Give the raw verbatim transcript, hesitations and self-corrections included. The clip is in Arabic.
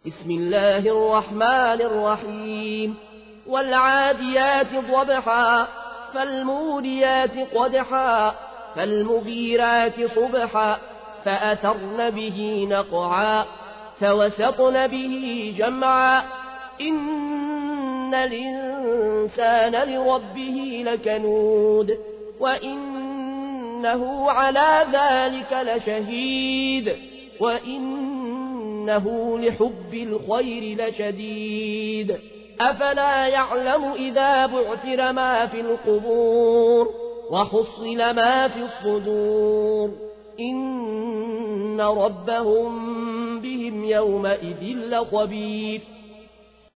بسم الله الرحمن الرحيم والعاديات ضبحا فالموريات قدحا فالمغيرات صبحا فأثرن به نقعا فوسطن به جمعا إن الإنسان لربه لكنود وإنه على ذلك لشهيد وإنه لحب الخير لشديد أفلا يعلم إذا بعثر ما في القبور وحصل ما في الصدور إن ربهم بهم يومئذ لخبير